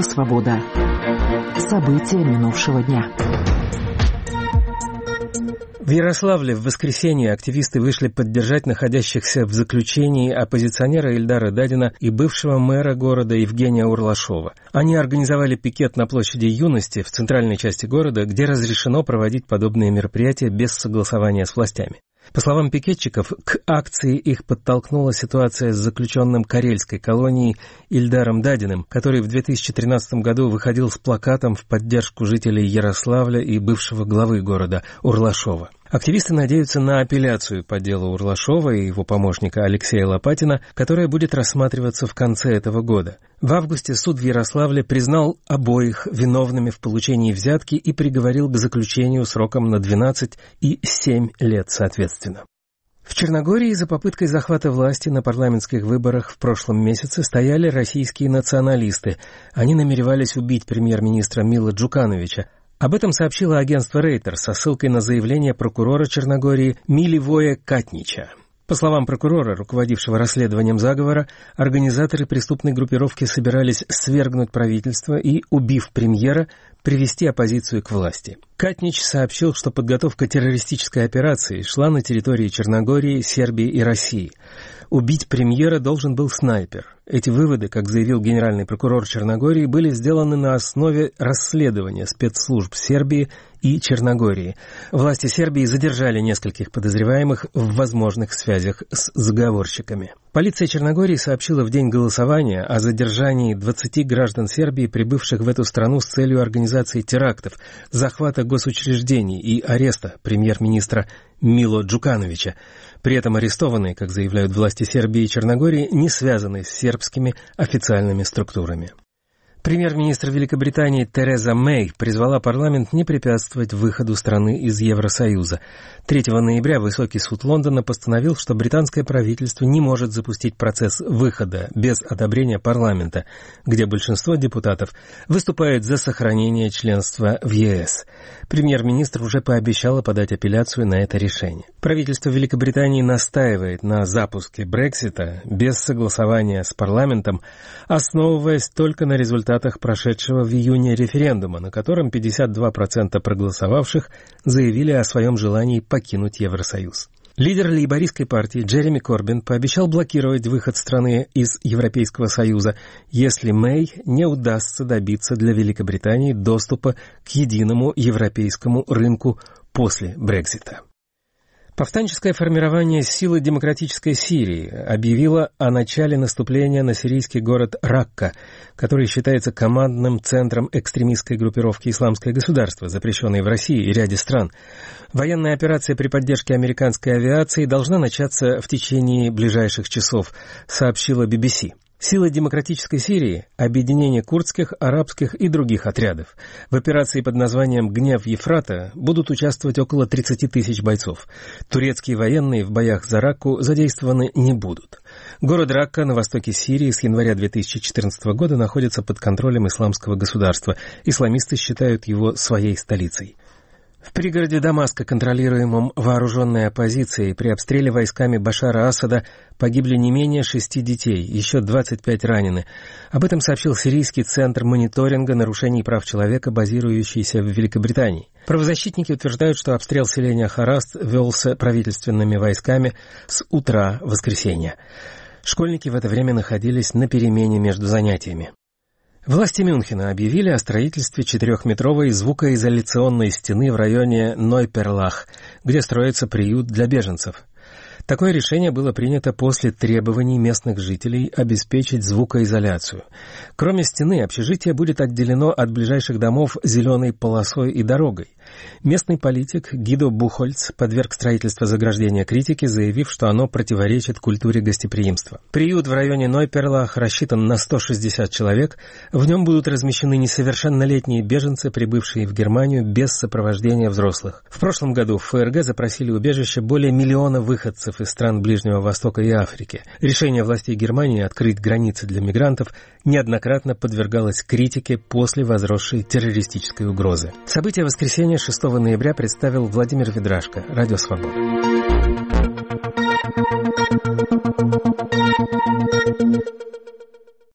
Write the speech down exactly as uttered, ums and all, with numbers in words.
Радио «Свобода». События минувшего дня. В Ярославле в воскресенье активисты вышли поддержать находящихся в заключении оппозиционера Ильдара Дадина и бывшего мэра города Евгения Урлашова. Они организовали пикет на площади Юности в центральной части города, где разрешено проводить подобные мероприятия без согласования с властями. По словам пикетчиков, к акции их подтолкнула ситуация с заключенным карельской колонии Ильдаром Дадиным, который в две тысячи тринадцатом году выходил с плакатом в поддержку жителей Ярославля и бывшего главы города Урлашова. Активисты надеются на апелляцию по делу Урлашова и его помощника Алексея Лопатина, которая будет рассматриваться в конце этого года. В августе суд в Ярославле признал обоих виновными в получении взятки и приговорил к заключению сроком на двенадцать и семь лет соответственно. В Черногории за попыткой захвата власти на парламентских выборах в прошлом месяце стояли российские националисты. Они намеревались убить премьер-министра Мила Джукановича. Об этом сообщило агентство Рейтер со ссылкой на заявление прокурора Черногории Миливоя Катнича. По словам прокурора, руководившего расследованием заговора, организаторы преступной группировки собирались свергнуть правительство и, убив премьера, привести оппозицию к власти. Катнич сообщил, что подготовка террористической операции шла на территории Черногории, Сербии и России. Убить премьера должен был снайпер. Эти выводы, как заявил генеральный прокурор Черногории, были сделаны на основе расследования спецслужб Сербии и Черногории. Власти Сербии задержали нескольких подозреваемых в возможных связях с заговорщиками. Полиция Черногории сообщила в день голосования о задержании двадцати граждан Сербии, прибывших в эту страну с целью организации терактов, захвата госучреждений и ареста премьер-министра Мило Джукановича. При этом арестованные, как заявляют власти Сербии и Черногории, не связаны с сербскими официальными структурами. Премьер-министр Великобритании Тереза Мэй призвала парламент не препятствовать выходу страны из Евросоюза. третьего ноября Высокий суд Лондона постановил, что британское правительство не может запустить процесс выхода без одобрения парламента, где большинство депутатов выступает за сохранение членства в ЕС. Премьер-министр уже пообещала подать апелляцию на это решение. Правительство Великобритании настаивает на запуске Брексита без согласования с парламентом, основываясь только на результатах прошедшего в июне референдума, на котором пятьдесят два процента проголосовавших заявили о своем желании покинуть Евросоюз. Лидер лейбористской партии Джереми Корбин пообещал блокировать выход страны из Европейского Союза, если Мэй не удастся добиться для Великобритании доступа к единому европейскому рынку после Брексита. Повстанческое формирование Силы демократической Сирии объявило о начале наступления на сирийский город Ракка, который считается командным центром экстремистской группировки «Исламское государство», запрещенной в России и ряде стран. Военная операция при поддержке американской авиации должна начаться в течение ближайших часов, сообщила би би си. Силы демократической Сирии – объединение курдских, арабских и других отрядов. В операции под названием «Гнев Ефрата» будут участвовать около тридцати тысяч бойцов. Турецкие военные в боях за Ракку задействованы не будут. Город Ракка на востоке Сирии с января две тысячи четырнадцатого года находится под контролем Исламского государства. Исламисты считают его своей столицей. В пригороде Дамаска, контролируемом вооруженной оппозицией, при обстреле войсками Башара Асада погибли не менее шести детей, еще двадцать пять ранены. Об этом сообщил Сирийский центр мониторинга нарушений прав человека, базирующийся в Великобритании. Правозащитники утверждают, что обстрел селения Хараст велся правительственными войсками с утра воскресенья. Школьники в это время находились на перемене между занятиями. Власти Мюнхена объявили о строительстве четырехметровой звукоизоляционной стены в районе Нойперлах, где строится приют для беженцев. Такое решение было принято после требований местных жителей обеспечить звукоизоляцию. Кроме стены, общежитие будет отделено от ближайших домов зеленой полосой и дорогой. Местный политик Гидо Бухольц подверг строительство заграждения критике, заявив, что оно противоречит культуре гостеприимства. Приют в районе Нойперлах рассчитан на сто шестьдесят человек. В нем будут размещены несовершеннолетние беженцы, прибывшие в Германию без сопровождения взрослых. В прошлом году в ФРГ запросили убежище более миллиона выходцев из стран Ближнего Востока и Африки. Решение властей Германии открыть границы для мигрантов неоднократно подвергалось критике после возросшей террористической угрозы. События воскресенья шестого ноября представил Владимир Ведрашко, Радио «Свобода».